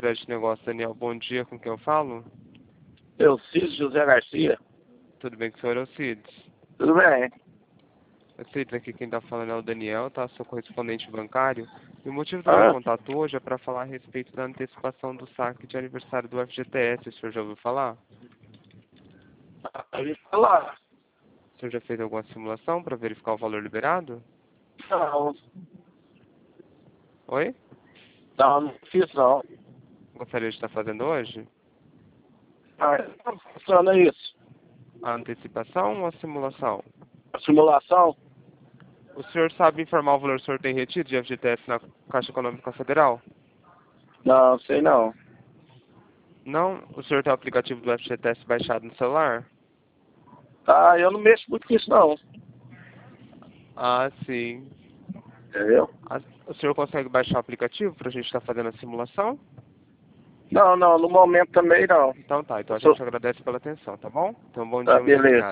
Crédito Negócio, Daniel. Bom dia, com quem eu falo? Elcides José Garcia. Tudo bem com o senhor, Elcides? Tudo bem? Elcides, aqui quem está falando é o Daniel, tá? Sou correspondente bancário. E o motivo do meu contato hoje é para falar a respeito da antecipação do saque de aniversário do FGTS. O senhor já ouviu falar? Pode falar. O senhor já fez alguma simulação para verificar o valor liberado? Não, Oi? não fiz não. Gostaria de estar fazendo hoje? Como funciona isso? A antecipação ou a simulação? A simulação? O senhor sabe informar o valor que o senhor tem retido de FGTS na Caixa Econômica Federal? Não, sei não. Não? O senhor tem o aplicativo do FGTS baixado no celular? Eu não mexo muito com isso não. Ah, sim. Entendeu? O senhor consegue baixar o aplicativo para a gente estar fazendo a simulação? Não, no momento também não. Então tá, então a gente agradece pela atenção, tá bom? Então bom Tá, dia, muito obrigado. beleza.